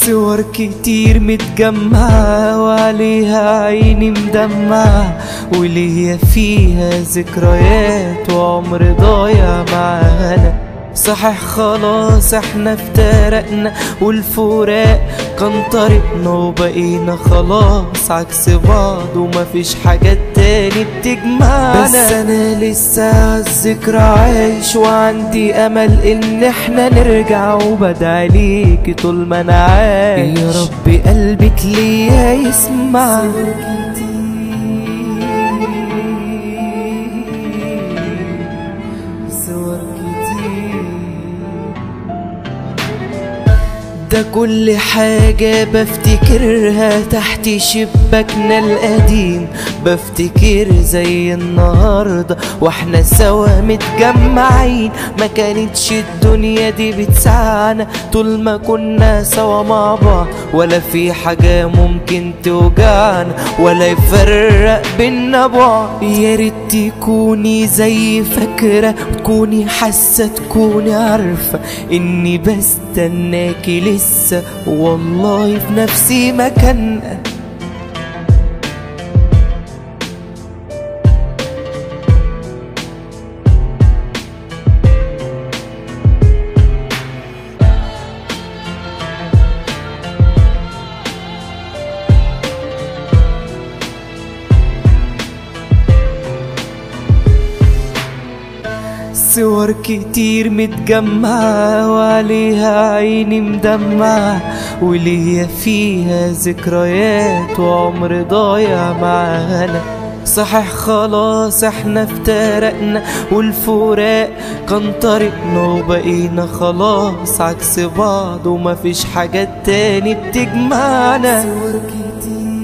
صور كتير متجمعة وعليها عيني مدمعة، وليا فيها ذكريات وعمر ضايع معانا. صحيح خلاص احنا افترقنا والفراق كان طريقنا، وبقينا خلاص عكس بعض ومفيش حاجات تاني بتجمعنا. بس انا لسه عالذكرى عايش وعندي امل ان احنا نرجع، وبدعي ليكي طول ما انا عايش يا ربي قلبك ليا يسمع. ده كل حاجة بفتكرها تحت شباكنا القديم، بفتكر زي النهاردة واحنا سوا متجمعين. ما كانتش الدنيا دي بتسعنا طول ما كنا سوا مع بعض، ولا في حاجة ممكن توجعنا ولا يفرق بينا بعض. يا ريت تكوني زي فاكرة، تكوني حاسة، تكوني عارفة اني بستناكي لسه والله في نفسي مكاننا. صور كتير متجمعة وعليها عيني مدمعة، وليا فيها ذكريات وعمر ضايع معانا. صحيح خلاص احنا افترقنا والفراق كان طريقنا، وبقينا خلاص عكس بعض ومفيش حاجات تاني بتجمعنا. صور كتير